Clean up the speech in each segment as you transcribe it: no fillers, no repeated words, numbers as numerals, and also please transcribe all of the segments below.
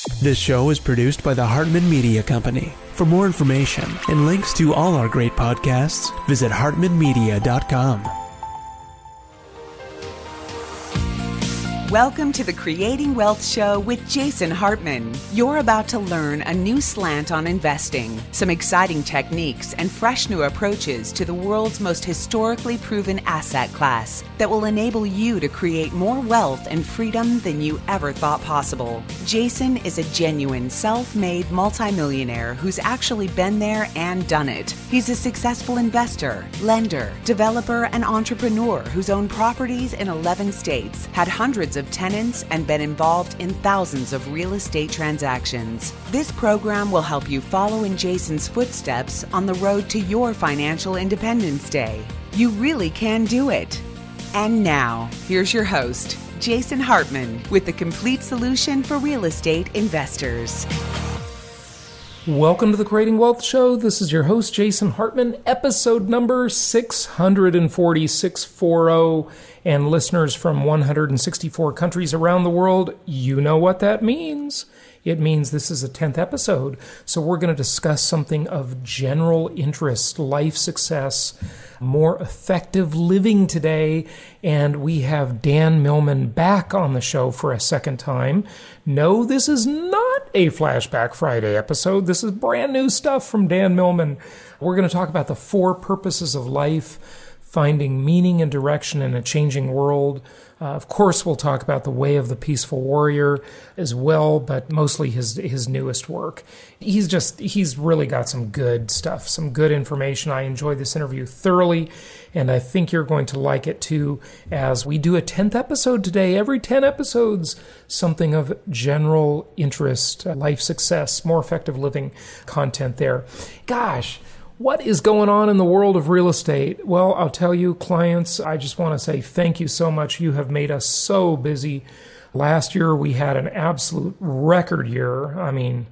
This show is produced by the Hartman Media Company. For more information and links to all our great podcasts, visit hartmanmedia.com. Welcome to the Creating Wealth Show with Jason Hartman. You're about to learn a new slant on investing, some exciting techniques, and fresh new approaches to the world's most historically proven asset class that will enable you to create more wealth and freedom than you ever thought possible. Jason is a genuine self-made multimillionaire who's actually been there and done it. He's a successful investor, lender, developer, and entrepreneur who's owned properties in 11 states, had hundreds of tenants, and been involved in thousands of real estate transactions. This program will help you follow in Jason's footsteps on the road to your financial independence day. You really can do it. And now, here's your host, Jason Hartman, with the complete solution for real estate investors. Welcome to the Creating Wealth Show. This is your host, Jason Hartman, episode number 640. And listeners from 164 countries around the world, you know what that means. It means this is a 10th episode. So we're going to discuss something of general interest, life success, more effective living today. And we have Dan Millman back on the show for a second time. No, this is not a Flashback Friday episode. This is brand new stuff from Dan Millman. We're going to talk about the 4 purposes of life, finding meaning and direction in a changing world. Of course, we'll talk about The Way of the Peaceful Warrior as well, but mostly his newest work. He's really got some good stuff, some good information. I enjoyed this interview thoroughly, and I think you're going to like it too, as we do a 10th episode today. Every 10 episodes, something of general interest, life success, more effective living content there. Gosh, what is going on in the world of real estate? Well, I'll tell you, clients, I just want to say thank you so much. You have made us so busy. Last year, we had an absolute record year. I mean,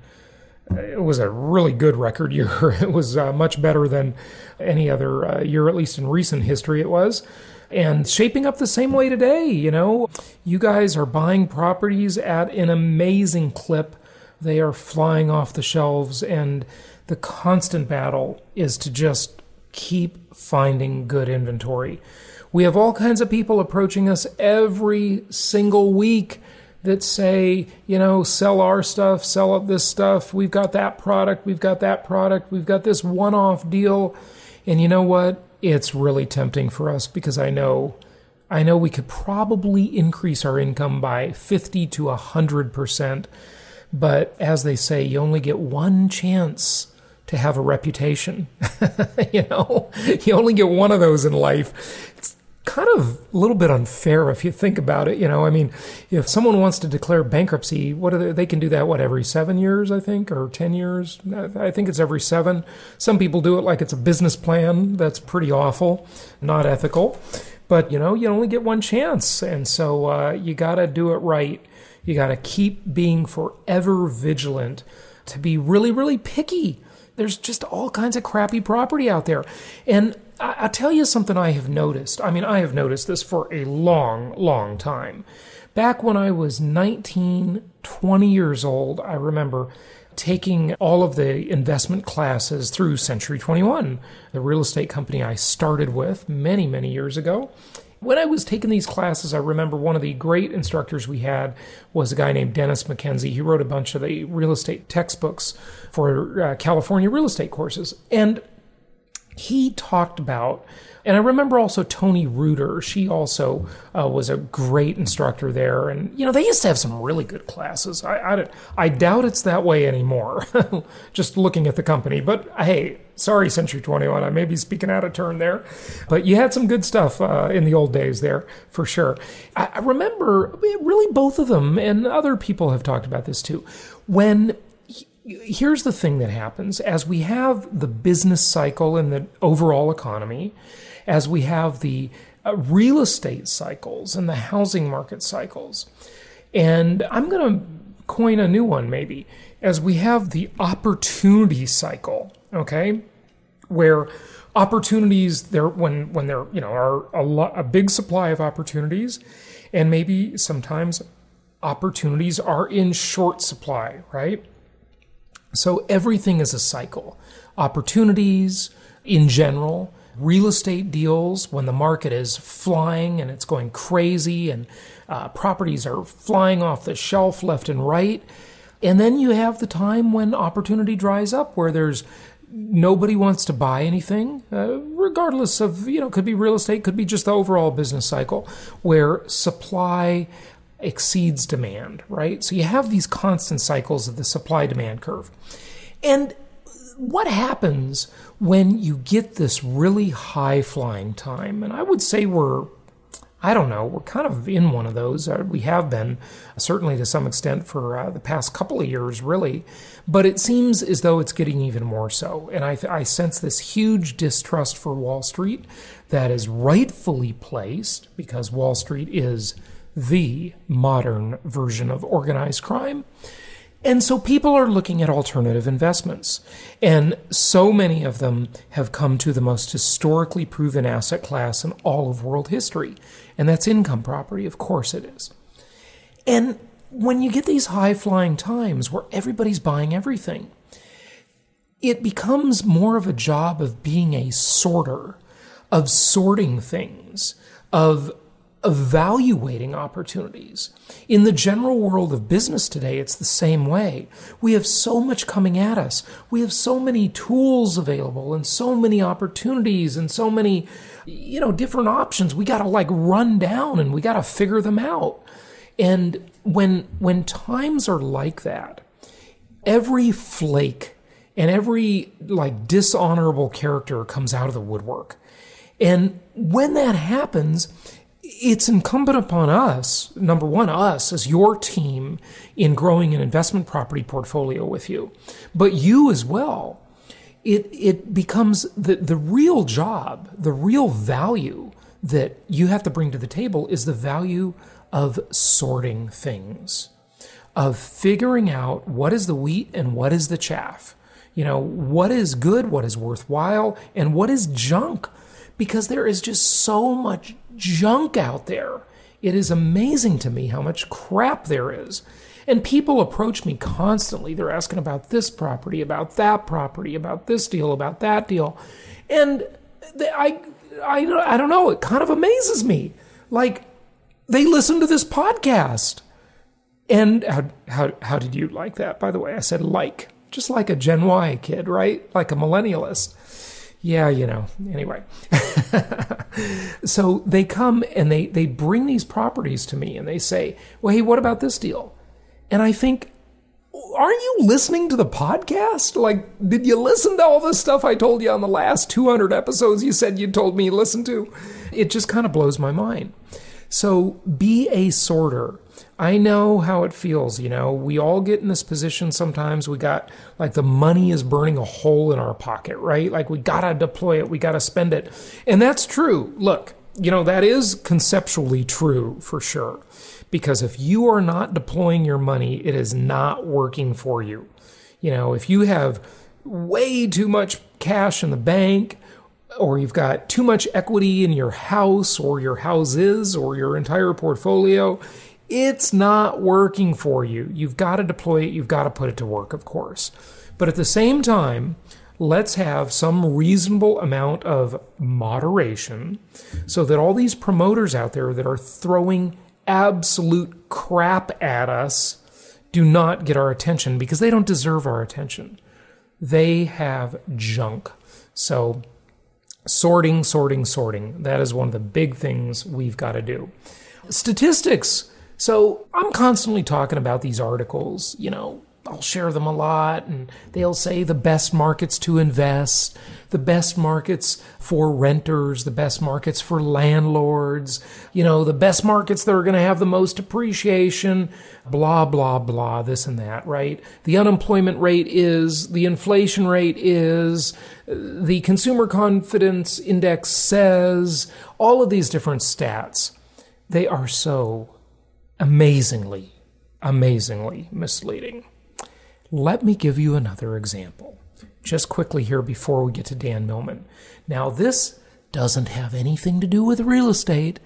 it was a really good record year. It was much better than any other year, at least in recent history it was. And shaping up the same way today, you know. You guys are buying properties at an amazing clip. They are flying off the shelves, and the constant battle is to just keep finding good inventory. We have all kinds of people approaching us every single week that say, you know, sell our stuff, sell up this stuff. We've got that product. We've got that product. We've got this one-off deal. And you know what? It's really tempting for us, because I know we could probably increase our income by 50 to 100%. But as they say, you only get one chance to have a reputation. You know, you only get one of those in life. It's kind of a little bit unfair if you think about it. You know, I mean, if someone wants to declare bankruptcy, they can do that, every 7 years, I think, or 10 years? I think it's every 7. Some people do it like it's a business plan. That's pretty awful, not ethical. But, you know, you only get one chance. And so you got to do it right. You got to keep being forever vigilant, to be really, really picky. There's just all kinds of crappy property out there. And I'll tell you something I have noticed. I mean, I have noticed this for a long, long time. Back when I was 19, 20 years old, I remember taking all of the investment classes through Century 21, the real estate company I started with many, many years ago. When I was taking these classes, I remember one of the great instructors we had was a guy named Dennis McKenzie. He wrote a bunch of the real estate textbooks for California real estate courses. And he talked about, and I remember also Tony Reuter. She also was a great instructor there. And, you know, they used to have some really good classes. I doubt it's that way anymore, just looking at the company. But hey, sorry, Century 21, I may be speaking out of turn there. But you had some good stuff in the old days there, for sure. I remember, really both of them, and other people have talked about this too, here's the thing that happens. As we have the business cycle and the overall economy, as we have the real estate cycles and the housing market cycles, and I'm going to coin a new one maybe, as we have the opportunity cycle, okay, where opportunities there when there are a big supply of opportunities, and maybe sometimes opportunities are in short supply, right? So everything is a cycle. Opportunities in general, real estate deals when the market is flying and it's going crazy and properties are flying off the shelf left and right. And then you have the time when opportunity dries up where there's nobody wants to buy anything, regardless of, could be real estate, could be just the overall business cycle where supply exceeds demand, right? So you have these constant cycles of the supply-demand curve. And what happens when you get this really high-flying time? And I would say we're kind of in one of those. We have been, certainly to some extent, for the past couple of years, really. But it seems as though it's getting even more so. And I sense this huge distrust for Wall Street that is rightfully placed because Wall Street is the modern version of organized crime. And so people are looking at alternative investments. And so many of them have come to the most historically proven asset class in all of world history. And that's income property. Of course it is. And when you get these high-flying times where everybody's buying everything, it becomes more of a job of being a sorter, of sorting things, of evaluating opportunities. In the general world of business today, it's the same way. We have so much coming at us. We have so many tools available and so many opportunities and so many, different options. We got to run down and we got to figure them out. And when times are like that, every flake and every dishonorable character comes out of the woodwork. And when that happens, it's incumbent upon us, number one, us as your team in growing an investment property portfolio with you, but you as well. It becomes the real job, the real value that you have to bring to the table is the value of sorting things, of figuring out what is the wheat and what is the chaff. What is good, what is worthwhile, and what is junk. Because there is just so much junk out there. It is amazing to me how much crap there is. And people approach me constantly. They're asking about this property, about that property, about this deal, about that deal. And I don't know, it kind of amazes me. They listen to this podcast. And how did you like that, by the way? I said just like a Gen Y kid, right? Like a millennialist. Yeah, anyway. So they come and they bring these properties to me and they say, well, hey, what about this deal? And I think, aren't you listening to the podcast? Did you listen to all this stuff I told you on the last 200 episodes you said you told me you listened to? It just kind of blows my mind. So be a sorter. I know how it feels, we all get in this position sometimes. We got the money is burning a hole in our pocket, right? We got to deploy it. We got to spend it. And that's true. Look, that is conceptually true for sure. Because if you are not deploying your money, it is not working for you. If you have way too much cash in the bank, or you've got too much equity in your house or your houses or your entire portfolio, it's not working for you. You've got to deploy it. You've got to put it to work, of course. But at the same time, let's have some reasonable amount of moderation so that all these promoters out there that are throwing absolute crap at us do not get our attention because they don't deserve our attention. They have junk. So sorting. That is one of the big things we've got to do. Statistics. So I'm constantly talking about these articles, I'll share them a lot and they'll say the best markets to invest, the best markets for renters, the best markets for landlords, the best markets that are going to have the most appreciation, blah, blah, blah, this and that, right? The unemployment rate is, the inflation rate is, the consumer confidence index says, all of these different stats. They are so amazingly misleading. Let me give you another example, just quickly here before we get to Dan Millman. Now, this doesn't have anything to do with real estate,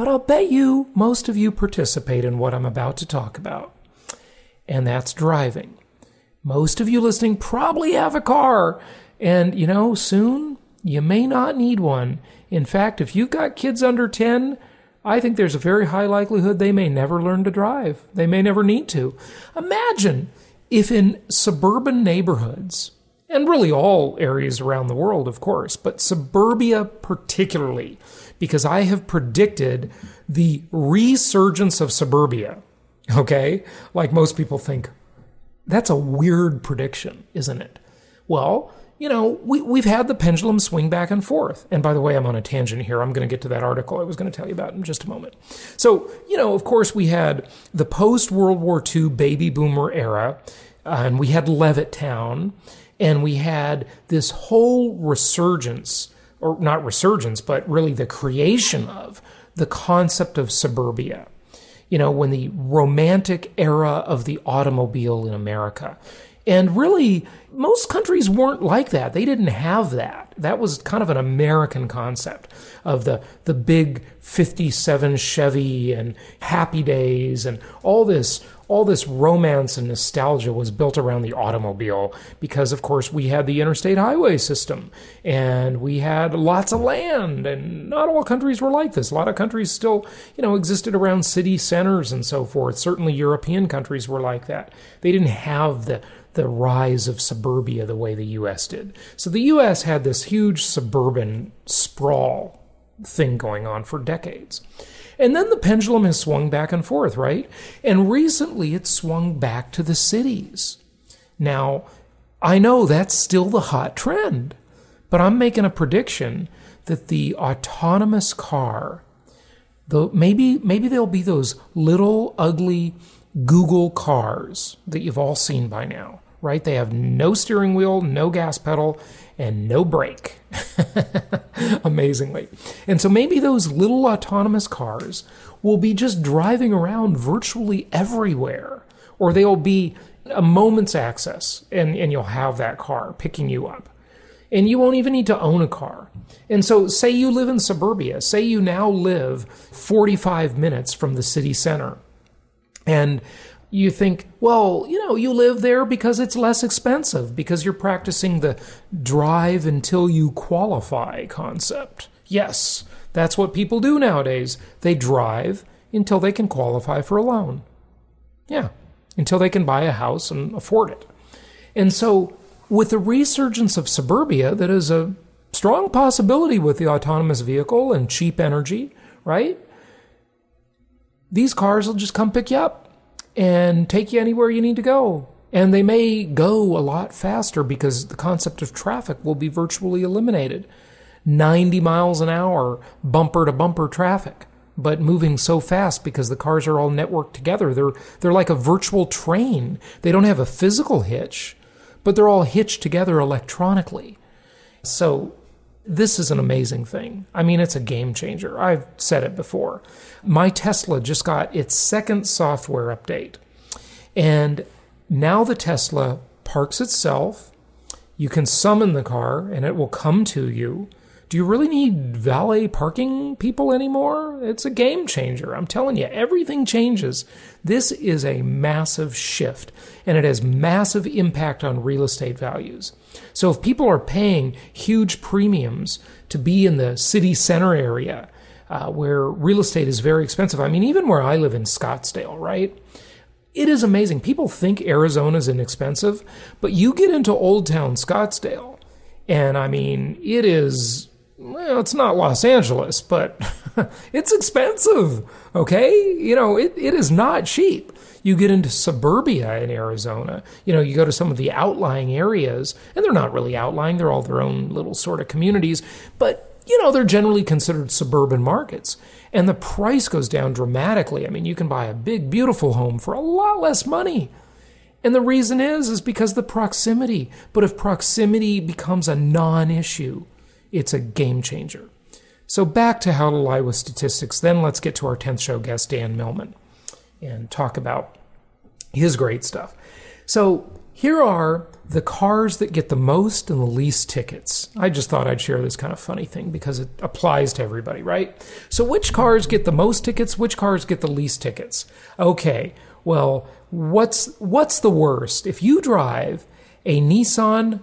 but I'll bet you most of you participate in what I'm about to talk about. And that's driving. Most of you listening probably have a car. And, soon you may not need one. In fact, if you've got kids under 10, I think there's a very high likelihood they may never learn to drive. They may never need to. Imagine if in suburban neighborhoods, and really all areas around the world, of course, but suburbia particularly, because I have predicted the resurgence of suburbia, okay? Like most people think, that's a weird prediction, isn't it? Well, we've had the pendulum swing back and forth. And by the way, I'm on a tangent here. I'm going to get to that article I was going to tell you about in just a moment. So, of course, we had the post-World War II baby boomer era, and we had Levittown, and we had this whole resurgence, or not resurgence, but really the creation of the concept of suburbia. When the romantic era of the automobile in America. And really, most countries weren't like that. They didn't have that. That was kind of an American concept of the big 57 Chevy and Happy Days, and all this romance and nostalgia was built around the automobile because, of course, we had the interstate highway system and we had lots of land, and not all countries were like this. A lot of countries still, existed around city centers and so forth. Certainly European countries were like that. They didn't have the rise of suburbia the way the U.S. did. So the U.S. had this huge suburban sprawl thing going on for decades. And then the pendulum has swung back and forth, right? And recently it swung back to the cities. Now, I know that's still the hot trend, but I'm making a prediction that the autonomous car, maybe there'll be those little ugly Google cars that you've all seen by now, right? They have no steering wheel, no gas pedal, and no brake. Amazingly. And so maybe those little autonomous cars will be just driving around virtually everywhere, or they'll be a moment's access, and you'll have that car picking you up. And you won't even need to own a car. And so say you live in suburbia, say you now live 45 minutes from the city center, and you think, well, you live there because it's less expensive, because you're practicing the drive until you qualify concept. Yes, that's what people do nowadays. They drive until they can qualify for a loan. Yeah, until they can buy a house and afford it. And so with the resurgence of suburbia, that is a strong possibility with the autonomous vehicle and cheap energy, right? These cars will just come pick you up and take you anywhere you need to go. And they may go a lot faster because the concept of traffic will be virtually eliminated. 90 miles an hour, bumper-to-bumper traffic, but moving so fast because the cars are all networked together. They're like a virtual train. They don't have a physical hitch, but they're all hitched together electronically. So this is an amazing thing. I mean, it's a game changer. I've said it before. My Tesla just got its second software update. And now the Tesla parks itself. You can summon the car and it will come to you. Do you really need valet parking people anymore? It's a game changer. I'm telling you, everything changes. This is a massive shift, and it has massive impact on real estate values. So if people are paying huge premiums to be in the city center area, where real estate is very expensive, I mean, even where I live in Scottsdale, right? It is amazing. People think Arizona is inexpensive, but you get into Old Town Scottsdale, and I mean, it is... Well, it's not Los Angeles, but it's expensive, okay? It is not cheap. You get into suburbia in Arizona. You go to some of the outlying areas, and they're not really outlying. They're all their own little sort of communities. But, they're generally considered suburban markets. And the price goes down dramatically. I mean, you can buy a big, beautiful home for a lot less money. And the reason is because the proximity. But if proximity becomes a non-issue, it's a game changer. So back to How to Lie with Statistics. Then let's get to our 10th show guest, Dan Millman, and talk about his great stuff. So here are the cars that get the most and the least tickets. I just thought I'd share this kind of funny thing because it applies to everybody, right? So which cars get the most tickets? Which cars get the least tickets? Okay, well, what's the worst? If you drive a Nissan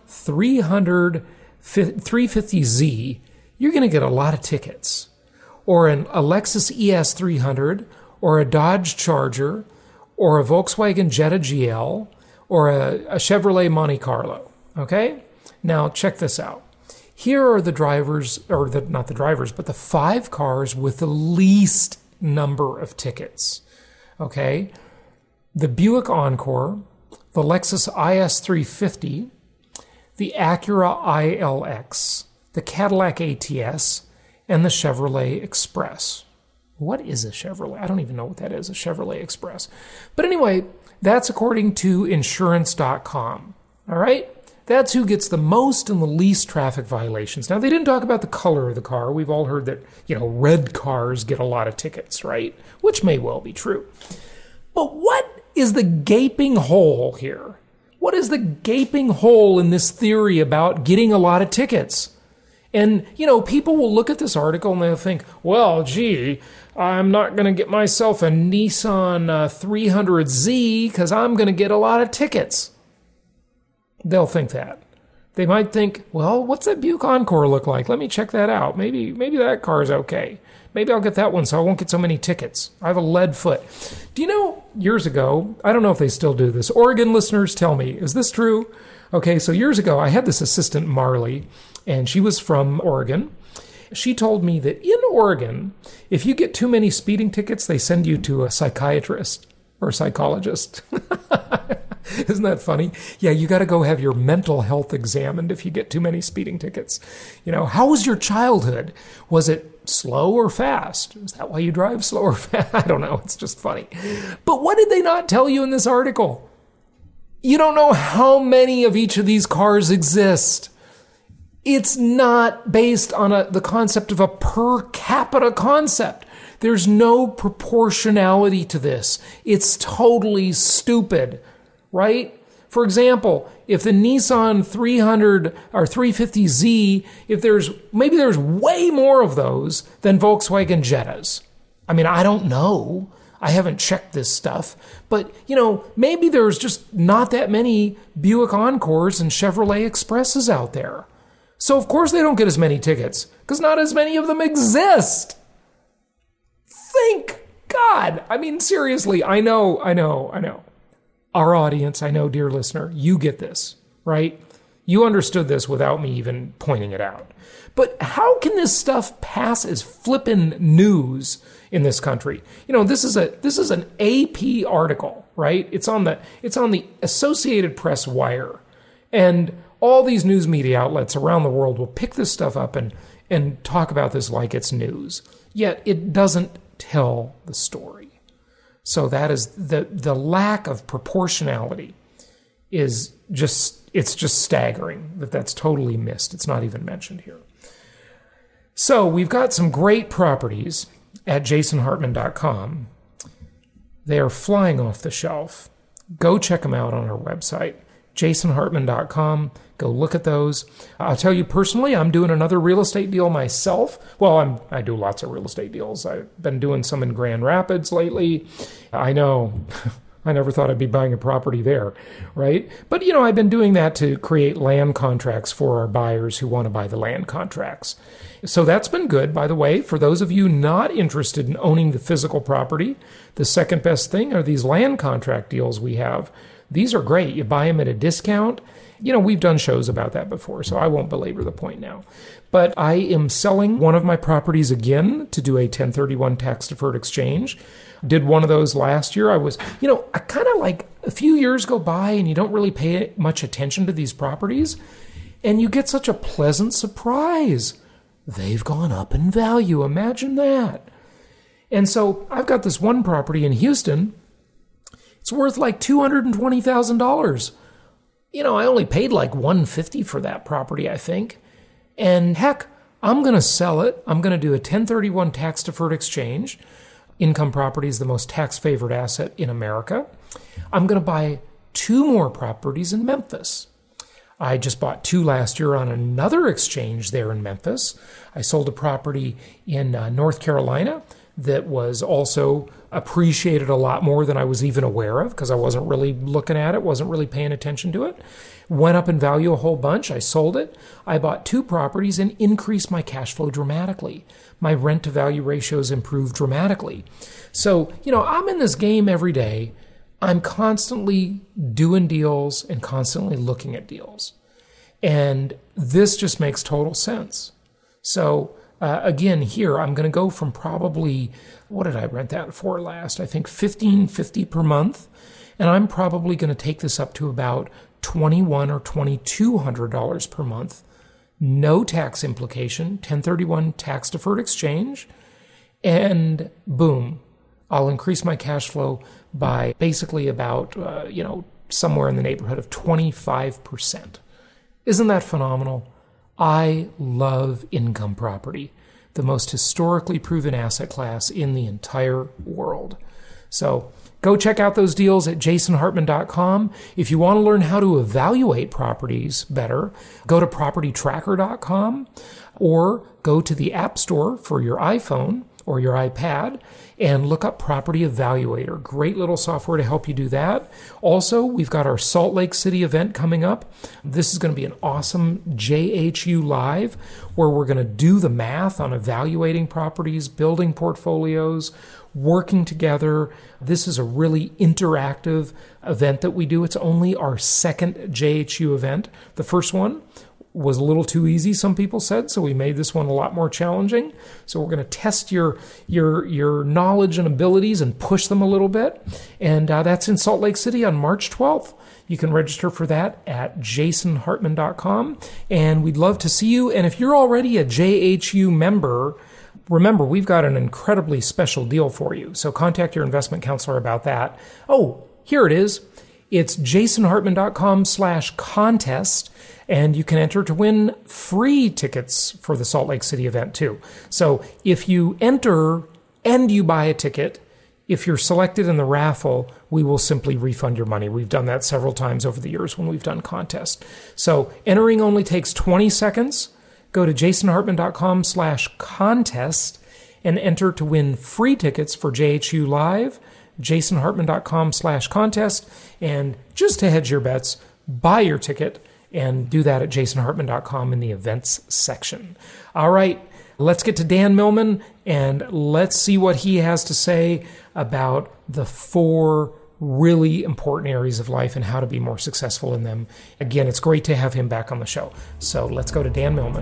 350Z, you're going to get a lot of tickets. Or a Lexus ES300, or a Dodge Charger, or a Volkswagen Jetta GL, or a Chevrolet Monte Carlo. Okay? Now, check this out. Here are the drivers, not the drivers, but the 5 cars with the least number of tickets. Okay? The Buick Encore, the Lexus IS350, the Acura ILX, the Cadillac ATS, and the Chevrolet Express. What is a Chevrolet? I don't even know what that is, a Chevrolet Express. But anyway, that's according to insurance.com. All right? That's who gets the most and the least traffic violations. Now, they didn't talk about the color of the car. We've all heard that, red cars get a lot of tickets, right? Which may well be true. But what is the gaping hole here? What is the gaping hole in this theory about getting a lot of tickets? And, people will look at this article and they'll think, well, gee, I'm not going to get myself a Nissan 300Z because I'm going to get a lot of tickets. They'll think that. They might think, well, what's that Buick Encore look like? Let me check that out. Maybe that car's okay. Maybe I'll get that one so I won't get so many tickets. I have a lead foot. Do you know, years ago, I don't know if they still do this. Oregon listeners, tell me, is this true? Okay, so years ago, I had this assistant, Marley, and she was from Oregon. She told me that in Oregon, if you get too many speeding tickets, they send you to a psychiatrist or a psychologist. Isn't that funny? Yeah, you got to go have your mental health examined if you get too many speeding tickets. How was your childhood? Was it slow or fast? Is that why you drive slow or fast? I don't know. It's just funny. But what did they not tell you in this article? You don't know how many of each of these cars exist. It's not based on the concept of a per capita concept. There's no proportionality to this. It's totally stupid, right? For example, if the Nissan 300 or 350Z, maybe there's way more of those than Volkswagen Jettas. I mean, I don't know. I haven't checked this stuff. But, maybe there's just not that many Buick Encores and Chevrolet Expresses out there. So, of course, they don't get as many tickets, because not as many of them exist. Thank God. I mean, seriously, I know. Our audience, I know, dear listener, you get this, right? You understood this without me even pointing it out. But how can this stuff pass as flippin' news in this country? This is an AP article, right? It's on the Associated Press wire. And all these news media outlets around the world will pick this stuff up and talk about this like it's news. Yet it doesn't tell the story. So that is the lack of proportionality is just staggering that's totally missed. It's not even mentioned here. So we've got some great properties at jasonhartman.com. They are flying off the shelf. Go check them out on our website, jasonhartman.com. Go look at those. I'll tell you personally, I'm doing another real estate deal myself. Well, I do lots of real estate deals. I've been doing some in Grand Rapids lately. I know. I never thought I'd be buying a property there, right? But, I've been doing that to create land contracts for our buyers who want to buy the land contracts. So that's been good, by the way. For those of you not interested in owning the physical property, the second best thing are these land contract deals we have. These are great. You buy them at a discount. We've done shows about that before, so I won't belabor the point now. But I am selling one of my properties again to do a 1031 tax-deferred exchange. Did one of those last year. I kind of like a few years go by and you don't really pay much attention to these properties, and you get such a pleasant surprise. They've gone up in value. Imagine that. And so I've got this one property in Houston. It's worth like $220,000. I only paid like $150 for that property, I think. And heck, I'm going to sell it. I'm going to do a 1031 tax-deferred exchange. Income property is the most tax-favored asset in America. I'm going to buy 2 more properties in Memphis. I just bought 2 last year on another exchange there in Memphis. I sold a property in North Carolina that was also appreciated a lot more than I was even aware of because I wasn't really looking at it, wasn't really paying attention to it. Went up in value a whole bunch. I sold it. I bought 2 properties and increased my cash flow dramatically. My rent to value ratios improved dramatically. So, I'm in this game every day. I'm constantly doing deals and constantly looking at deals. And this just makes total sense. So, again, here, I'm going to go from probably, what did I rent that for last? I think $1,550 per month. And I'm probably going to take this up to about $2,100 or $2,200 per month. No tax implication, 1031 tax deferred exchange. And boom, I'll increase my cash flow by basically about, somewhere in the neighborhood of 25%. Isn't that phenomenal? I love income property, the most historically proven asset class in the entire world. So go check out those deals at jasonhartman.com. If you want to learn how to evaluate properties better, go to propertytracker.com or go to the App Store for your iPhone or your iPad and look up Property Evaluator. Great little software to help you do that. Also, we've got our Salt Lake City event coming up. This is going to be an awesome JHU Live where we're going to do the math on evaluating properties, building portfolios, working together. This is a really interactive event that we do. It's only our second JHU event. The first one was a little too easy, some people said, so we made this one a lot more challenging. So we're going to test your knowledge and abilities and push them a little bit. And that's in Salt Lake City on March 12th. You can register for that at jasonhartman.com. And we'd love to see you. And if you're already a JHU member, remember, we've got an incredibly special deal for you. So contact your investment counselor about that. Oh, here it is. It's jasonhartman.com/contest. And you can enter to win free tickets for the Salt Lake City event too. So if you enter and you buy a ticket, if you're selected in the raffle, we will simply refund your money. We've done that several times over the years when we've done contests. So entering only takes 20 seconds. Go to jasonhartman.com/contest and enter to win free tickets for JHU Live, jasonhartman.com/contest. And just to hedge your bets, buy your ticket and do that at jasonhartman.com in the events section. All right, let's get to Dan Millman and let's see what he has to say about the 4 really important areas of life and how to be more successful in them. Again, it's great to have him back on the show. So let's go to Dan Millman.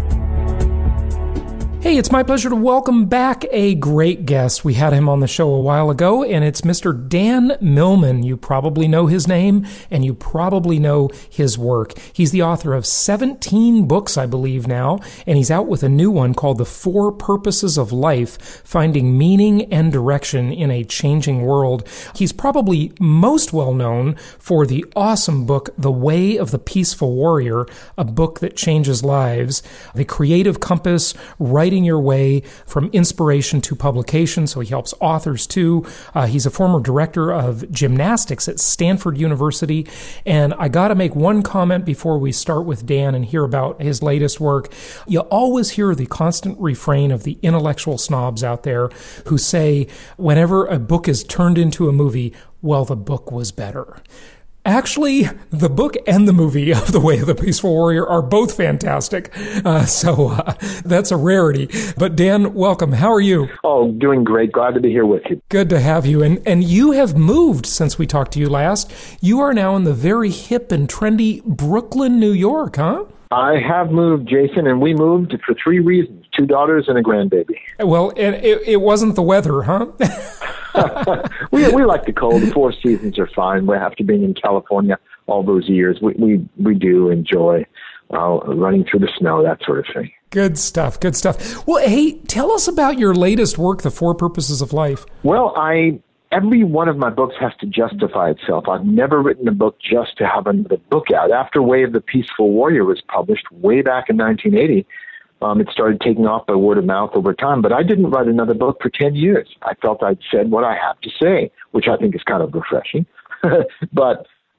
Hey, it's my pleasure to welcome back a great guest. We had him on the show a while ago, and it's Mr. Dan Millman. You probably know his name, and you probably know his work. He's the author of 17 books, I believe now, and he's out with a new one called The 4 Purposes of Life, Finding Meaning and Direction in a Changing World. He's probably most well known for the awesome book, The Way of the Peaceful Warrior, a book that changes lives, The Creative Compass, Writing Your Way from Inspiration to Publication. So he helps authors too. He's a former director of gymnastics at Stanford University. And I got to make one comment before we start with Dan and hear about his latest work. You always hear the constant refrain of the intellectual snobs out there who say, whenever a book is turned into a movie, well, the book was better. Actually, the book and the movie of The Way of the Peaceful Warrior are both fantastic. So that's a rarity. But Dan, welcome. How are you? Oh, doing great. Glad to be here with you. Good to have you. And you have moved since we talked to you last. You are now in the very hip and trendy Brooklyn, New York, huh? I have moved, Jason, and we moved for 3 reasons. 2 daughters and a grandbaby. Well, and it wasn't the weather, huh? We like the cold. The 4 seasons are fine. After being in California all those years, we do enjoy running through the snow, that sort of thing. Good stuff. Good stuff. Well, hey, tell us about your latest work, The 4 Purposes of Life. Well, every one of my books has to justify itself. I've never written a book just to have another book out. After Way of the Peaceful Warrior was published way back in 1980, it started taking off by word of mouth over time. But I didn't write another book for 10 years. I felt I'd said what I have to say, which I think is kind of refreshing. But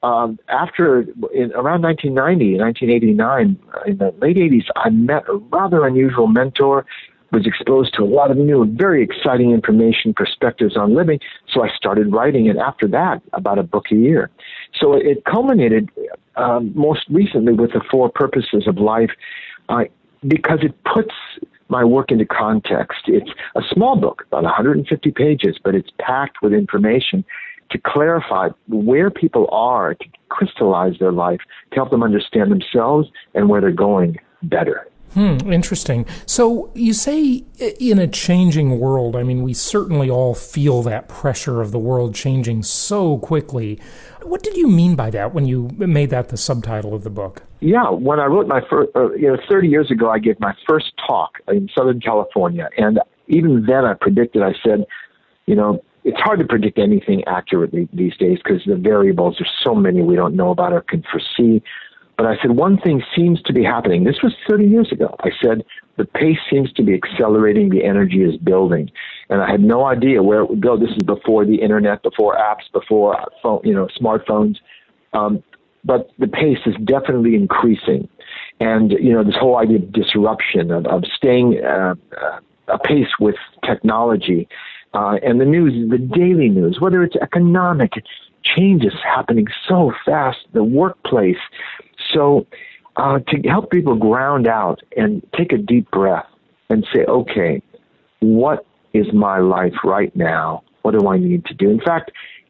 around 1990, 1989, in the late 80s, I met a rather unusual mentor, was exposed to a lot of new, very exciting information, perspectives on living. So I started writing, and after that, about a book a year. So it culminated most recently with the 4 Purposes of Life, because it puts my work into context. It's a small book, about 150 pages, but it's packed with information to clarify where people are, to crystallize their life, to help them understand themselves and where they're going better. Interesting. So you say in a changing world, I mean, we certainly all feel that pressure of the world changing so quickly. What did you mean by that when you made that the subtitle of the book? Yeah, when I wrote my first, 30 years ago, I gave my first talk in Southern California. And even then I said, it's hard to predict anything accurately these days because the variables, there's so many we don't know about or can foresee. But I said, one thing seems to be happening. This was 30 years ago. I said, the pace seems to be accelerating. The energy is building. And I had no idea where it would go. This is before the internet, before apps, before smartphones. But the pace is definitely increasing. And, this whole idea of disruption, of staying apace with technology, and the news, the daily news, whether it's economic changes happening so fast, the workplace. So to help people ground out and take a deep breath and say, okay, what is my life right now? What do I need to do? In fact,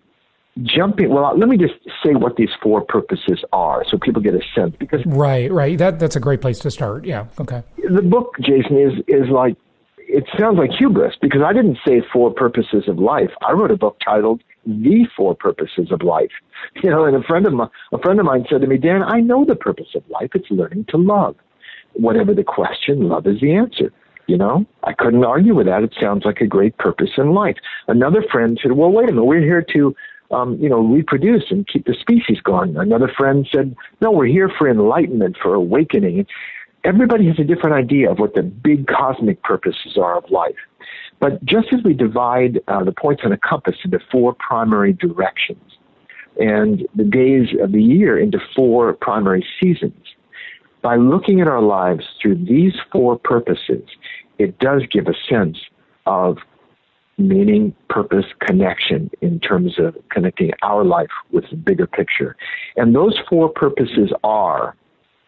let me just say what these 4 purposes are so people get a sense. Because Right. That's a great place to start. Yeah, okay. The book, Jason, is like, it sounds like hubris because I didn't say 4 Purposes of Life. I wrote a book titled The 4 Purposes of Life. And a friend of mine said to me, Dan, I know the purpose of life. It's learning to love. Whatever the question, love is the answer. I couldn't argue with that. It sounds like a great purpose in life. Another friend said, well, wait a minute, we're here to reproduce and keep the species going. Another friend said, no, we're here for enlightenment, for awakening. Everybody has a different idea of what the big cosmic purposes are of life. But just as we divide the points on a compass into 4 primary directions and the days of the year into 4 primary seasons, by looking at our lives through these 4 purposes, it does give a sense of meaning, purpose, connection in terms of connecting our life with the bigger picture. And those 4 purposes are,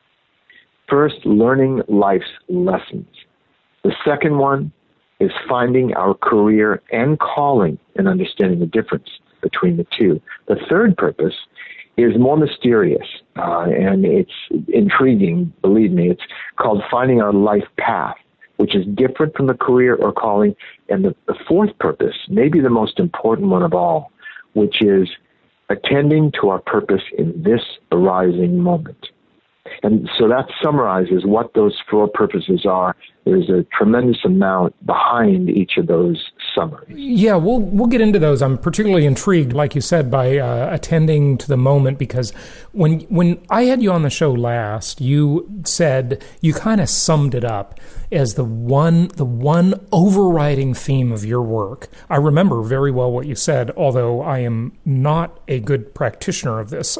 first, learning life's lessons. The second one is finding our career and calling and understanding the difference between the two. The third purpose is more mysterious, and it's intriguing, believe me. It's called finding our life path, which is different from the career or calling. And the fourth purpose, maybe the most important one of all, which is attending to our purpose in this arising moment. And so that summarizes what those 4 purposes are. There's a tremendous amount behind each of those summaries. Yeah, we'll get into those. I'm particularly intrigued, like you said, by attending to the moment, because when I had you on the show last, you said you kind of summed it up as the one overriding theme of your work. I remember very well what you said, although I am not a good practitioner of this.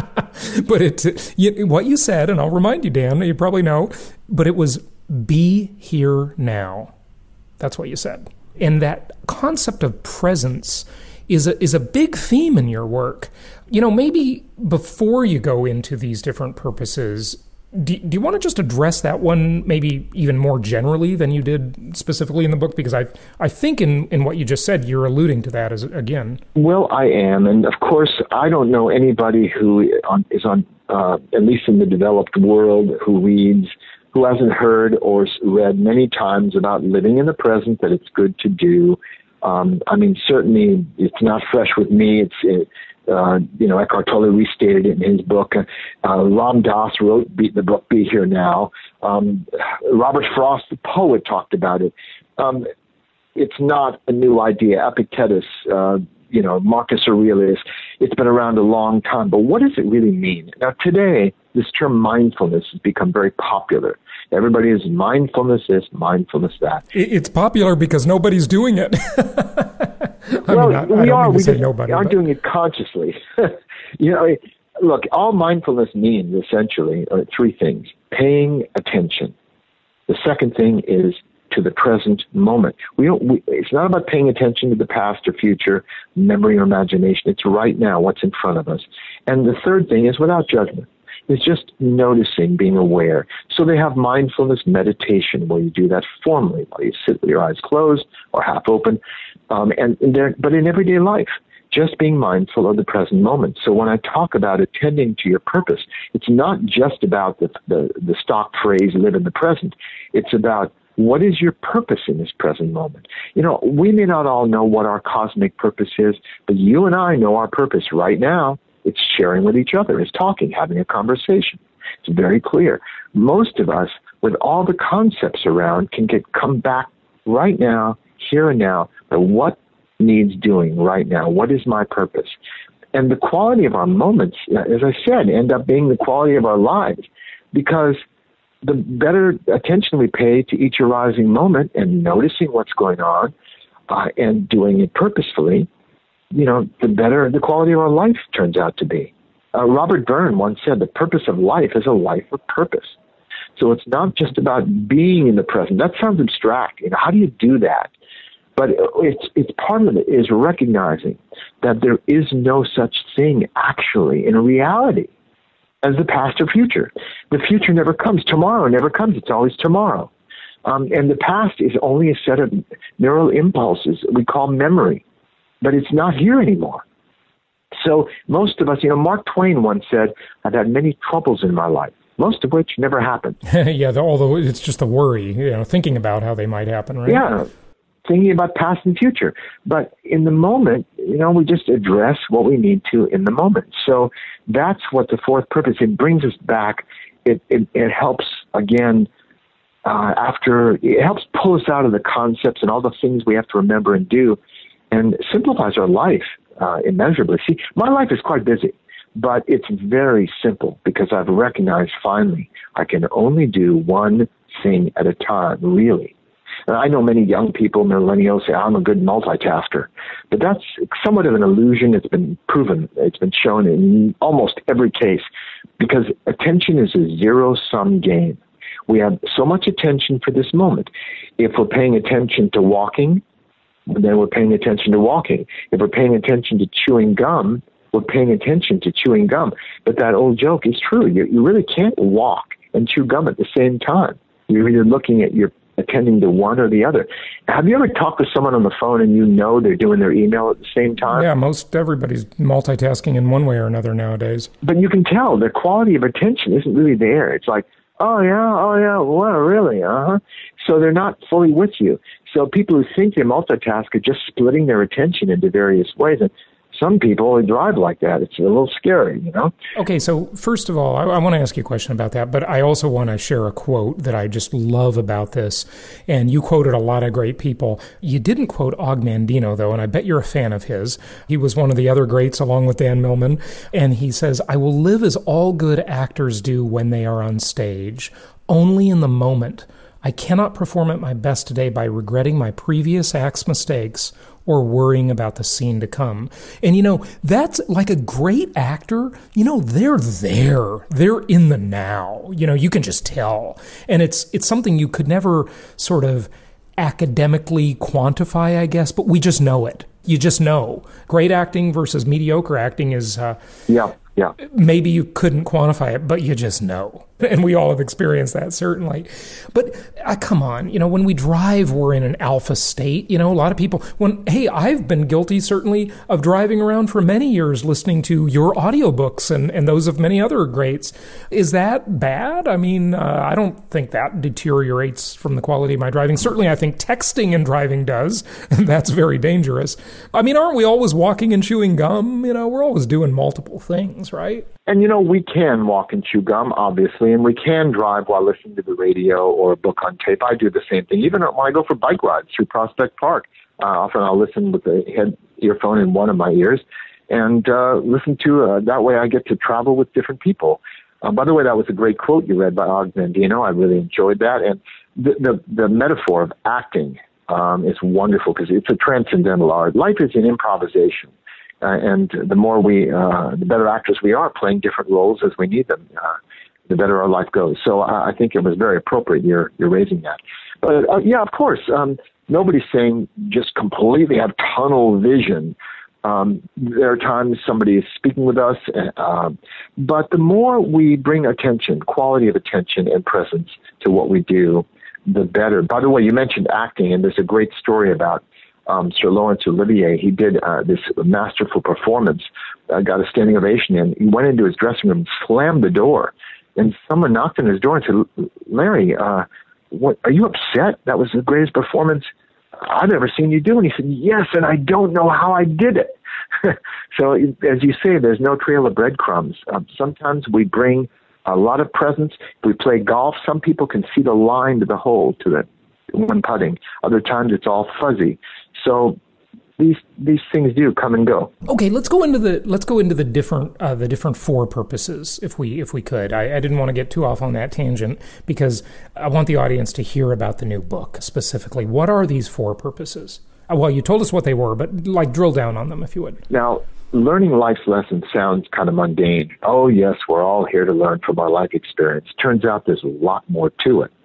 But what you said, and I'll remind you, Dan, you probably know, but it was be here now. That's what you said. And that concept of presence is a big theme in your work. Maybe before you go into these different purposes, do you want to just address that one maybe even more generally than you did specifically in the book? Because I think in what you just said, you're alluding to that again. Well, I am. And of course, I don't know anybody who is on, at least in the developed world, who hasn't heard or read many times about living in the present, that it's good to do. Certainly it's not fresh with me. Eckhart Tolle restated it in his book. Ram Dass wrote the book Be Here Now. Robert Frost, the poet, talked about it. It's not a new idea. Epictetus, Marcus Aurelius, it's been around a long time. But what does it really mean? Now, today, this term mindfulness has become very popular. Everybody is mindfulness this, mindfulness that. It's popular because nobody's doing it. We aren't doing it consciously. look, all mindfulness means essentially are three things. Paying attention. The second thing is to the present moment. It's not about paying attention to the past or future, memory or imagination. It's right now, what's in front of us. And the third thing is without judgment. It's just noticing, being aware. So they have mindfulness meditation where you do that formally, while you sit with your eyes closed or half open. But in everyday life, just being mindful of the present moment. So when I talk about attending to your purpose, it's not just about the stock phrase, live in the present. It's about what is your purpose in this present moment? We may not all know what our cosmic purpose is, but you and I know our purpose right now. It's sharing with each other. It's talking, having a conversation. It's very clear. Most of us, with all the concepts around, can come back right now, here and now, but what needs doing right now? What is my purpose? And the quality of our moments, as I said, end up being the quality of our lives, because the better attention we pay to each arising moment and noticing what's going on and doing it purposefully, the better the quality of our life turns out to be. Robert Byrne once said the purpose of life is a life of purpose. So it's not just about being in the present. That sounds abstract. How do you do that? But it's part of it is recognizing that there is no such thing actually in reality as the past or future. The future never comes. Tomorrow never comes. It's always tomorrow. And the past is only a set of neural impulses we call memory, but it's not here anymore. So most of us, Mark Twain once said, I've had many troubles in my life, most of which never happened. Yeah, although it's just the worry, thinking about how they might happen, right? Yeah, thinking about past and future. But in the moment, we just address what we need to in the moment. So that's what the fourth purpose, it brings us back. It helps, again, it helps pull us out of the concepts and all the things we have to remember and do, and simplifies our life immeasurably. See, my life is quite busy, but it's very simple because I've recognized finally I can only do one thing at a time, really. And I know many young people, millennials, say, I'm a good multitasker. But that's somewhat of an illusion. It's been proven. It's been shown in almost every case because attention is a zero-sum game. We have so much attention for this moment. If we're paying attention to walking, then we're paying attention to walking. If we're paying attention to chewing gum, we're paying attention to chewing gum. But that old joke is true. You really can't walk and chew gum at the same time. You're either you're attending to one or the other. Have you ever talked to someone on the phone and they're doing their email at the same time? Yeah, most everybody's multitasking in one way or another nowadays. But you can tell their quality of attention isn't really there. It's like, oh yeah, well, really, So they're not fully with you. So people who think they multitask are just splitting their attention into various ways. And some people drive like that. It's a little scary, Okay, so first of all, I want to ask you a question about that, but I also want to share a quote that I just love about this. And you quoted a lot of great people. You didn't quote Og Mandino, though, and I bet you're a fan of his. He was one of the other greats along with Dan Millman. And he says, I will live as all good actors do when they are on stage, only in the moment. I cannot perform at my best today by regretting my previous act's mistakes or worrying about the scene to come. And, that's like a great actor, they're there. They're in the now. You can just tell. And it's something you could never sort of academically quantify, I guess, but we just know it. You just know. Great acting versus mediocre acting is... Yeah. Maybe you couldn't quantify it, but you just know. And we all have experienced that, certainly. But come on, when we drive, we're in an alpha state. A lot of people, I've been guilty, certainly, of driving around for many years listening to your audiobooks and those of many other greats. Is that bad? I mean, I don't think that deteriorates from the quality of my driving. Certainly, I think texting and driving does, and that's very dangerous. I mean, aren't we always walking and chewing gum? We're always doing multiple things, right? And, we can walk and chew gum, obviously, and we can drive while listening to the radio or a book on tape. I do the same thing. Even when I go for bike rides through Prospect Park, often I'll listen with the earphone in one of my ears and listen to, that way I get to travel with different people. By the way, that was a great quote you read by Og Mandino. I really enjoyed that. And the metaphor of acting is wonderful because it's a transcendental art. Life is an improvisation. And the more the better actors we are playing different roles as we need them, the better our life goes. So I think it was very appropriate you're raising that. But yeah, of course, nobody's saying just completely have tunnel vision. There are times somebody is speaking with us, but the more we bring attention, quality of attention and presence to what we do, the better. By the way, you mentioned acting, and there's a great story about Sir Laurence Olivier. He did this masterful performance, got a standing ovation, and he went into his dressing room and slammed the door. And someone knocked on his door and said, "Larry, what, are you upset? That was the greatest performance I've ever seen you do." And he said, "Yes, and I don't know how I did it." So as you say, there's no trail of breadcrumbs. Sometimes we bring a lot of presence. If we play golf, some people can see the line to the hole to the one putting. Other times it's all fuzzy. So these things do come and go. Okay, let's go into the different four purposes, if we could. I didn't want to get too off on that tangent because I want the audience to hear about the new book specifically. What are these four purposes? Well, you told us what they were, but drill down on them if you would. Now, learning life's lessons sounds kind of mundane. Oh yes, we're all here to learn from our life experience. Turns out there's a lot more to it.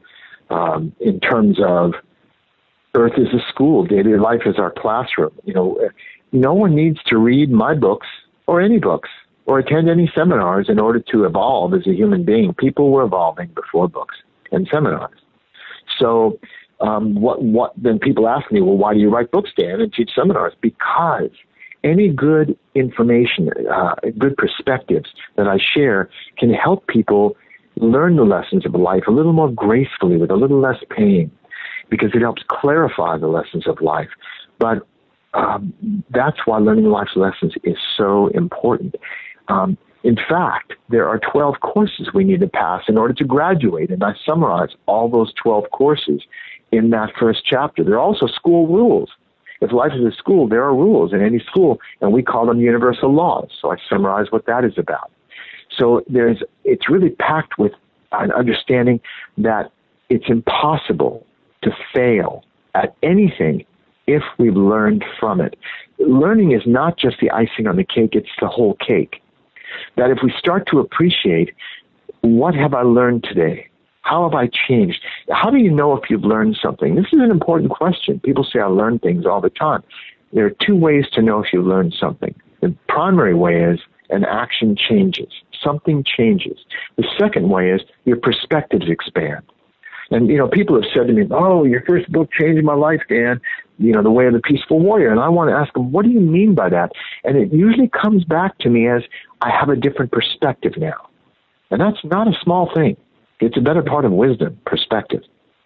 In terms of Earth is a school, daily life is our classroom. No one needs to read my books or any books or attend any seminars in order to evolve as a human being. People were evolving before books and seminars. So what then people ask me, well, why do you write books, Dan, and teach seminars? Because any good information, good perspectives that I share can help people learn the lessons of life a little more gracefully with a little less pain, because it helps clarify the lessons of life. But that's why learning life's lessons is so important. In fact, there are 12 courses we need to pass in order to graduate, and I summarize all those 12 courses in that first chapter. There are also school rules. If life is a school, there are rules in any school, and we call them universal laws. So I summarize what that is about. So it's really packed with an understanding that it's impossible to fail at anything if we've learned from it. Learning is not just the icing on the cake, it's the whole cake. That if we start to appreciate, what have I learned today? How have I changed? How do you know if you've learned something? This is an important question. People say I learn things all the time. There are two ways to know if you learned something. The primary way is an action changes. Something changes. The second way is your perspectives expand. And, people have said to me, "Oh, your first book changed my life, Dan, The Way of the Peaceful Warrior." And I want to ask them, what do you mean by that? And it usually comes back to me as, I have a different perspective now. And that's not a small thing. It's a better part of wisdom, perspective.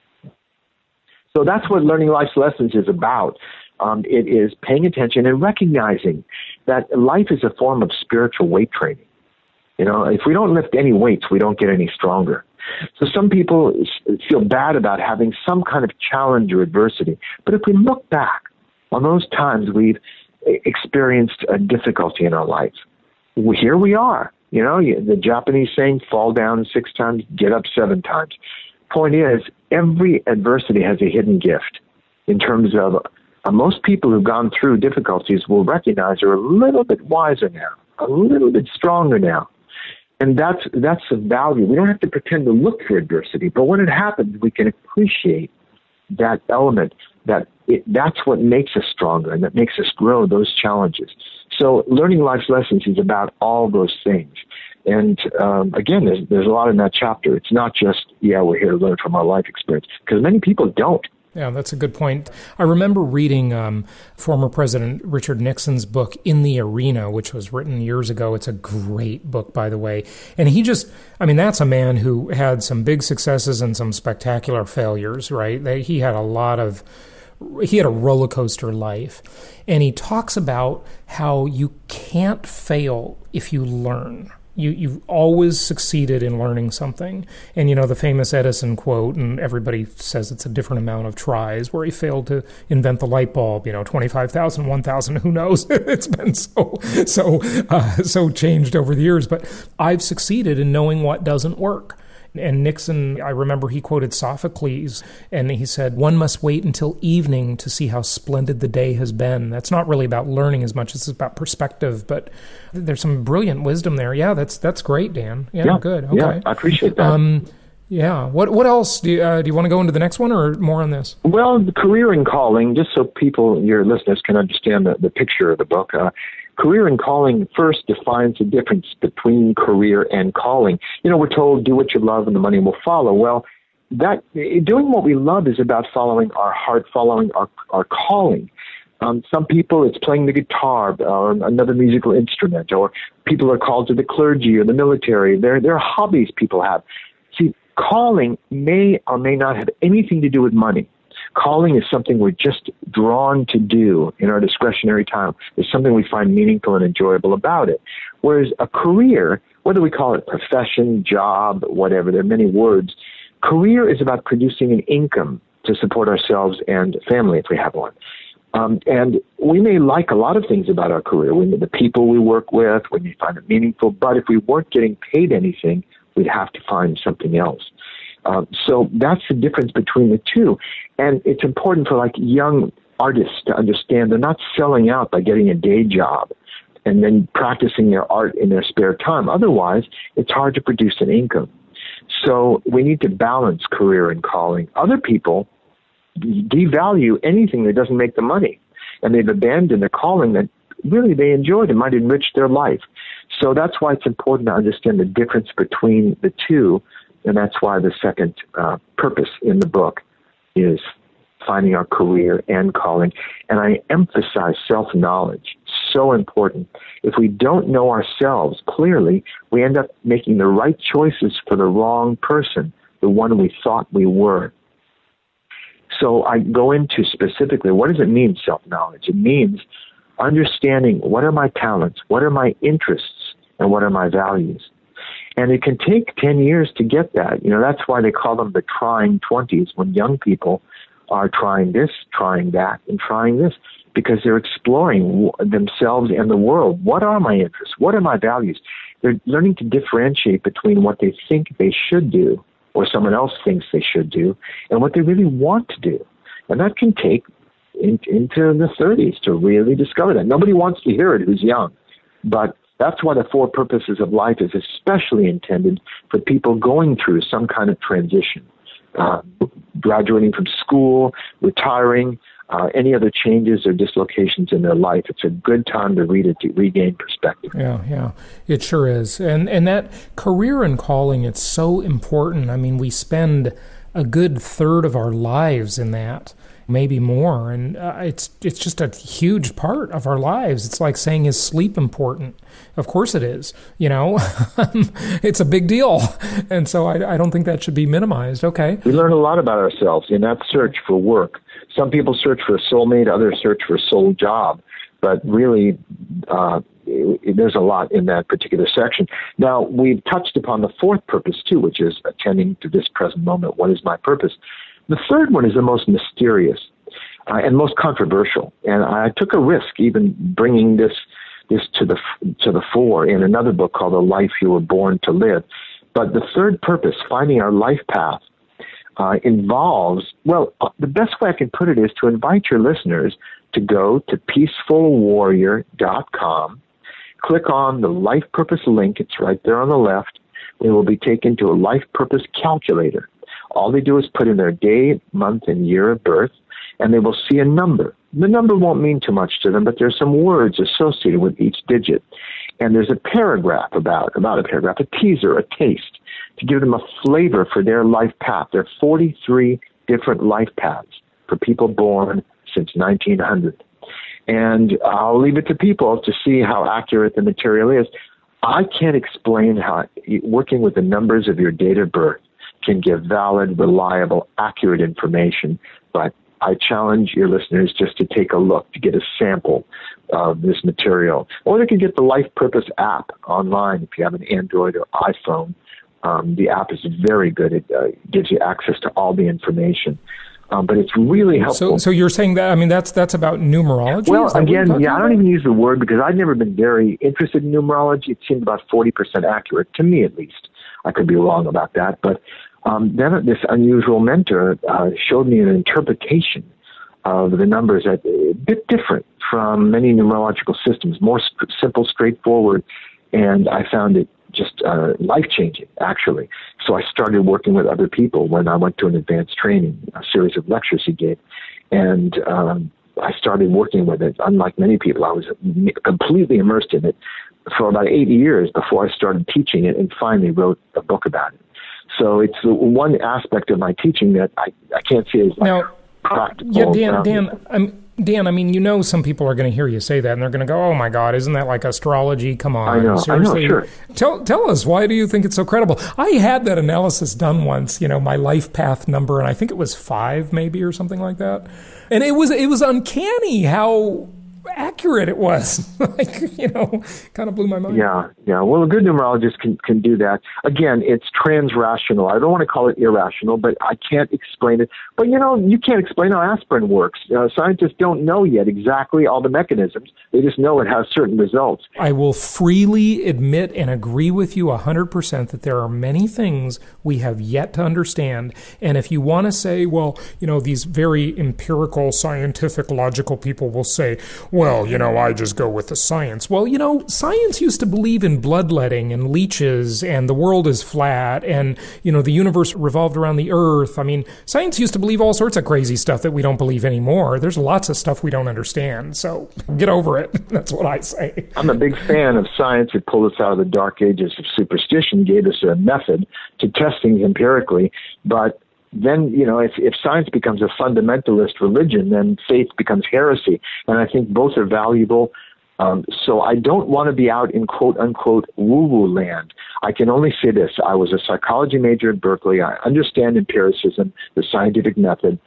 So that's what learning life's lessons is about. It is paying attention and recognizing that life is a form of spiritual weight training. If we don't lift any weights, we don't get any stronger. So some people feel bad about having some kind of challenge or adversity. But if we look back on those times we've experienced a difficulty in our life, here we are. The Japanese saying, fall down 6 times, get up 7 times. Point is, every adversity has a hidden gift in terms of most people who've gone through difficulties will recognize they're a little bit wiser now, a little bit stronger now. And that's the value. We don't have to pretend to look for adversity, but when it happens, we can appreciate that element, that's what makes us stronger and that makes us grow, those challenges. So learning life's lessons is about all those things. And again, there's a lot in that chapter. It's not just, we're here to learn from our life experience, because many people don't. Yeah, that's a good point. I remember reading former President Richard Nixon's book, In the Arena, which was written years ago. It's a great book, by the way. And that's a man who had some big successes and some spectacular failures, right? He had a roller coaster life. And he talks about how you can't fail if you learn. You've always succeeded in learning something. And, the famous Edison quote, and everybody says it's a different amount of tries, where he failed to invent the light bulb, 25,000, 1,000, who knows? It's been so changed over the years. But I've succeeded in knowing what doesn't work. And Nixon, I remember he quoted Sophocles, and he said, "One must wait until evening to see how splendid the day has been." That's not really about learning as much as it's about perspective, but there's some brilliant wisdom there. Yeah, that's great, Dan. Yeah, good. Okay. Yeah, I appreciate that. Yeah. What else? Do you want to go into the next one or more on this? Well, the career and calling, just so people, your listeners, can understand the picture of the book. Career and calling first defines the difference between career and calling. We're told do what you love and the money will follow. Well, that doing what we love is about following our heart, following our calling. Some people, it's playing the guitar or another musical instrument, or people are called to the clergy or the military. There are hobbies people have. See, calling may or may not have anything to do with money. Calling is something we're just drawn to do in our discretionary time. There's something we find meaningful and enjoyable about it. Whereas a career, whether we call it profession, job, whatever, there are many words, career is about producing an income to support ourselves and family if we have one. And we may like a lot of things about our career. The people we work with, we may find it meaningful, but if we weren't getting paid anything, we'd have to find something else. So that's the difference between the two. And it's important for young artists to understand they're not selling out by getting a day job and then practicing their art in their spare time. Otherwise, it's hard to produce an income. So we need to balance career and calling. Other people devalue anything that doesn't make them money, and they've abandoned a calling that really they enjoyed and might enrich their life. So that's why it's important to understand the difference between the two. And that's why the second purpose in the book is finding our career and calling. And I emphasize self-knowledge, so important. If we don't know ourselves clearly, we end up making the right choices for the wrong person, the one we thought we were. So I go into specifically, what does it mean, self-knowledge? It means understanding what are my talents, what are my interests, and what are my values. And it can take 10 years to get that. That's why they call them the trying 20s, when young people are trying this, trying that, and trying this, because they're exploring themselves and the world. What are my interests? What are my values? They're learning to differentiate between what they think they should do or someone else thinks they should do and what they really want to do. And that can take into the 30s to really discover that. Nobody wants to hear it who's young, but that's why the 4 purposes of life is especially intended for people going through some kind of transition, graduating from school, retiring, any other changes or dislocations in their life. It's a good time to read it to regain perspective. Yeah, it sure is. And that career and calling, it's so important. I mean, we spend a good third of our lives in that, maybe more, and it's just a huge part of our lives. It's like saying, is sleep important? Of course it is. It's a big deal, and so I don't think that should be minimized. Okay, we learn a lot about ourselves in that search for work. Some people search for a soulmate, others search for a soul job, but really there's a lot in that particular section. Now, we've touched upon the 4th purpose too, which is attending to this present moment. What is my purpose? The 3rd one is the most mysterious and most controversial, and I took a risk even bringing this to the fore in another book called The Life You Were Born to Live. But the 3rd purpose, finding our life path, involves, the best way I can put it is to invite your listeners to go to peacefulwarrior.com, click on the Life Purpose link. It's right there on the left. They will be taken to a Life Purpose calculator. All they do is put in their day, month, and year of birth, and they will see a number. The number won't mean too much to them, but there's some words associated with each digit. And there's a paragraph about a paragraph, a teaser, a taste, to give them a flavor for their life path. There are 43 different life paths for people born since 1900. And I'll leave it to people to see how accurate the material is. I can't explain how working with the numbers of your date of birth can give valid, reliable, accurate information, but I challenge your listeners just to take a look, to get a sample of this material. Or they can get the Life Purpose app online if you have an Android or iPhone. The app is very good. It gives you access to all the information. But it's really helpful. So you're saying that, that's about numerology? Well, again, I don't even use the word because I've never been very interested in numerology. It seemed about 40% accurate, to me at least. I could be wrong about that. But then this unusual mentor showed me an interpretation of the numbers that a bit different from many numerological systems, more simple, straightforward, and I found it just life-changing, actually. So I started working with other people when I went to an advanced training, a series of lectures he gave, and I started working with it. Unlike many people, I was completely immersed in it for about 8 years before I started teaching it and finally wrote a book about it. So it's the one aspect of my teaching that I can't see as practical. Yeah, Dan, I mean, some people are going to hear you say that, and they're going to go, oh, my God, isn't that like astrology? Come on. I know, seriously. Sure. Tell us, why do you think it's so credible? I had that analysis done once, my life path number, and I think it was 5 maybe or something like that. And it was uncanny how accurate it was. Kind of blew my mind. Yeah. Well, a good numerologist can do that. Again, it's transrational. I don't want to call it irrational, but I can't explain it. But, you can't explain how aspirin works. Scientists don't know yet exactly all the mechanisms. They just know it has certain results. I will freely admit and agree with you 100% that there are many things we have yet to understand. And if you want to say, well, these very empirical, scientific, logical people will say, well, I just go with the science. Well, science used to believe in bloodletting and leeches and the world is flat and, the universe revolved around the earth. I mean, science used to believe all sorts of crazy stuff that we don't believe anymore. There's lots of stuff we don't understand. So get over it. That's what I say. I'm a big fan of science. It pulled us out of the dark ages of superstition, gave us a method to test things empirically. But then, if science becomes a fundamentalist religion, then faith becomes heresy. And I think both are valuable. So I don't want to be out in quote-unquote woo-woo land. I can only say this. I was a psychology major at Berkeley. I understand empiricism, the scientific method.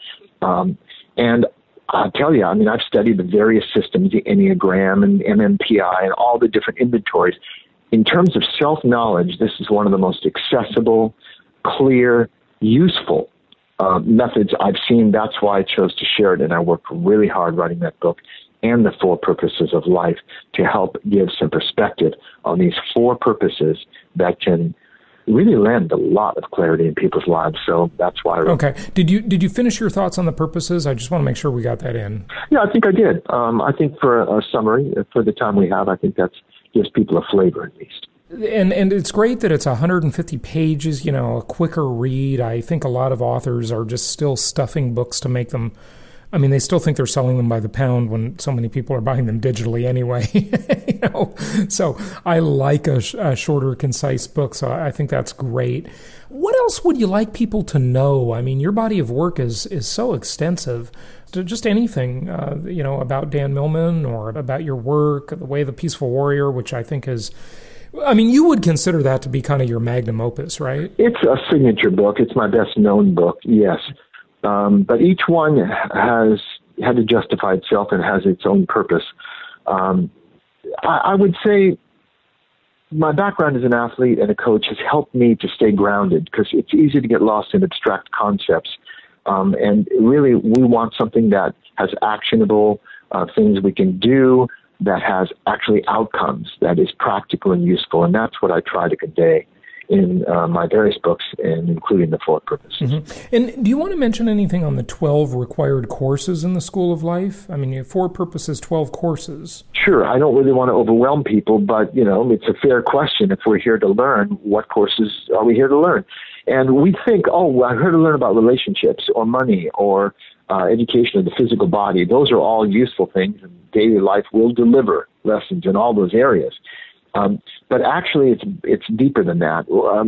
And I'll tell you, I've studied the various systems, the Enneagram and MMPI and all the different inventories. In terms of self-knowledge, this is one of the most accessible, clear, useful methods I've seen. That's why I chose to share it, and I worked really hard writing that book and the 4 purposes of life to help give some perspective on these 4 purposes that can really lend a lot of clarity in people's lives. So that's why I wrote. Okay. Did you finish your thoughts on the purposes? I just want to make sure we got that in. Yeah, I think I did. I think for a summary, for the time we have, I think that gives people a flavor at least. And it's great that it's 150 pages, a quicker read. I think a lot of authors are just still stuffing books to make them. They still think they're selling them by the pound when so many people are buying them digitally anyway. So I like a shorter, concise book. So I think that's great. What else would you like people to know? Your body of work is so extensive. Just anything, about Dan Millman or about your work, The Way of the Peaceful Warrior, which I think is. You would consider that to be kind of your magnum opus, right? It's a signature book. It's my best known book, yes. But each one has had to justify itself and has its own purpose. I would say my background as an athlete and a coach has helped me to stay grounded because it's easy to get lost in abstract concepts. And really, we want something that has actionable things we can do, that has actually outcomes, that is practical and useful. And that's what I try to convey in my various books, and including the 4 purposes. Mm-hmm. And do you want to mention anything on the 12 required courses in the School of Life? You have 4 purposes, 12 courses. Sure. I don't really want to overwhelm people, but, it's a fair question. If we're here to learn, what courses are we here to learn? And we think, I'm here to learn about relationships or money or education of the physical body. Those are all useful things, and daily life will deliver lessons in all those areas. But actually, it's deeper than that.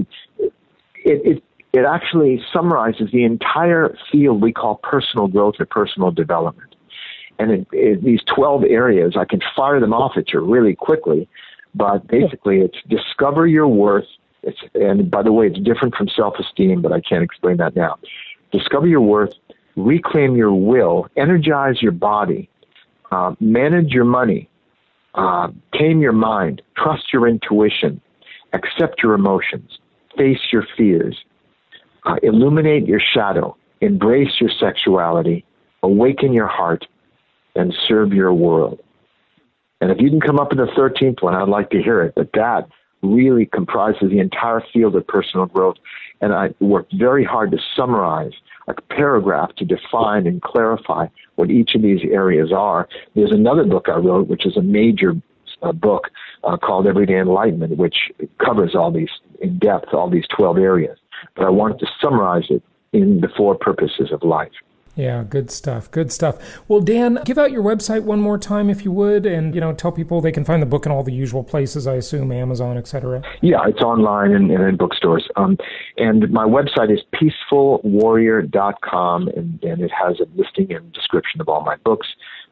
It actually summarizes the entire field we call personal growth or personal development. And these 12 areas, I can fire them off at you really quickly, but basically it's discover your worth. And by the way, it's different from self-esteem, but I can't explain that now. Discover your worth, reclaim your will, energize your body, manage your money, tame your mind, trust your intuition, accept your emotions, face your fears, illuminate your shadow, embrace your sexuality, awaken your heart, and serve your world. And if you can come up with the 13th one, I'd like to hear it. But that really comprises the entire field of personal growth. And I worked very hard to summarize a paragraph to define and clarify what each of these areas are. There's another book I wrote, which is a major book called Everyday Enlightenment, which covers all these in depth, all these 12 areas. But I wanted to summarize it in the 4 purposes of life. Yeah, good stuff. Good stuff. Well, Dan, give out your website one more time if you would, and tell people they can find the book in all the usual places, I assume, Amazon, etc. Yeah, it's online and in bookstores. And my website is peacefulwarrior.com, and it has a listing and description of all my books,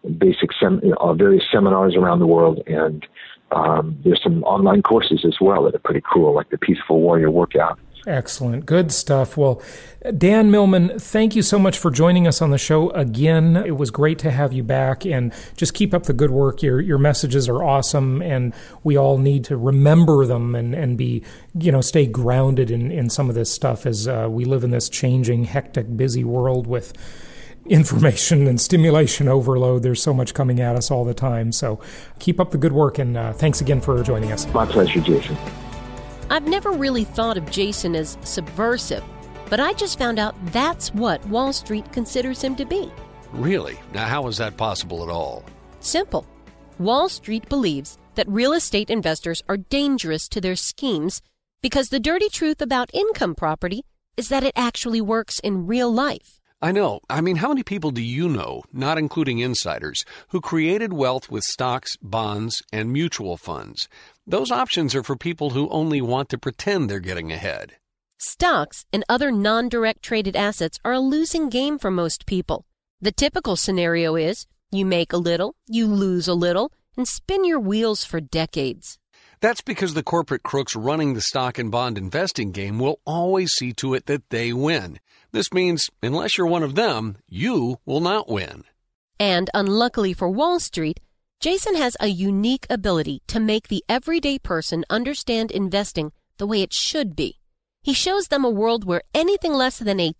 various seminars around the world, and there's some online courses as well that are pretty cool, like the Peaceful Warrior Workout. Excellent. Good stuff. Well, Dan Millman, thank you so much for joining us on the show again. It was great to have you back, and just keep up the good work. Your messages are awesome, and we all need to remember them and be, stay grounded in some of this stuff as we live in this changing, hectic, busy world with information and stimulation overload. There's so much coming at us all the time. So keep up the good work, and thanks again for joining us. My pleasure, Jason. I've never really thought of Jason as subversive, but I just found out that's what Wall Street considers him to be. Really? Now, how is that possible at all? Simple. Wall Street believes that real estate investors are dangerous to their schemes because the dirty truth about income property is that it actually works in real life. I know. I mean, how many people do you know, not including insiders, who created wealth with stocks, bonds, and mutual funds? Those options are for people who only want to pretend they're getting ahead. Stocks and other non-direct traded assets are a losing game for most people. The typical scenario is you make a little, you lose a little, and spin your wheels for decades. That's because the corporate crooks running the stock and bond investing game will always see to it that they win. This means, unless you're one of them, you will not win. And unluckily for Wall Street, Jason has a unique ability to make the everyday person understand investing the way it should be. He shows them a world where anything less than a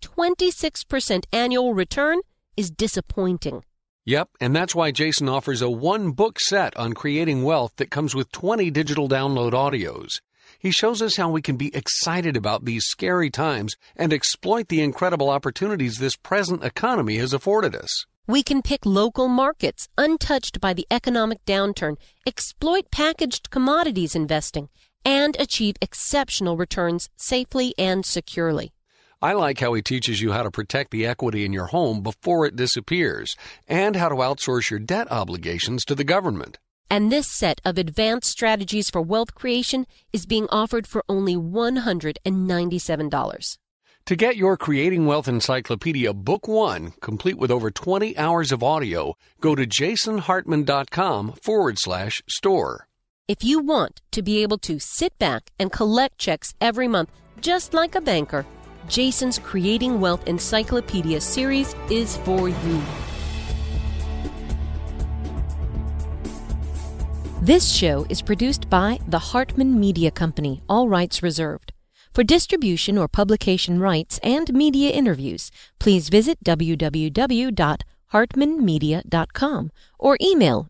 26% annual return is disappointing. Yep, and that's why Jason offers a 1-book set on creating wealth that comes with 20 digital download audios. He shows us how we can be excited about these scary times and exploit the incredible opportunities this present economy has afforded us. We can pick local markets untouched by the economic downturn, exploit packaged commodities investing, and achieve exceptional returns safely and securely. I like how he teaches you how to protect the equity in your home before it disappears and how to outsource your debt obligations to the government. And this set of advanced strategies for wealth creation is being offered for only $197. To get your Creating Wealth Encyclopedia Book 1, complete with over 20 hours of audio, go to jasonhartman.com/store. If you want to be able to sit back and collect checks every month, just like a banker, Jason's Creating Wealth Encyclopedia series is for you. This show is produced by the Hartman Media Company, all rights reserved. For distribution or publication rights and media interviews, please visit www.hartmanmedia.com or email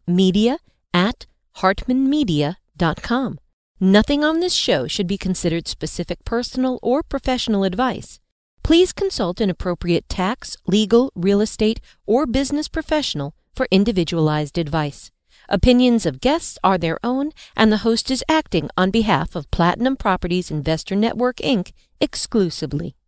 media@hartmanmedia.com. Nothing on this show should be considered specific personal or professional advice. Please consult an appropriate tax, legal, real estate, or business professional for individualized advice. Opinions of guests are their own, and the host is acting on behalf of Platinum Properties Investor Network, Inc. exclusively.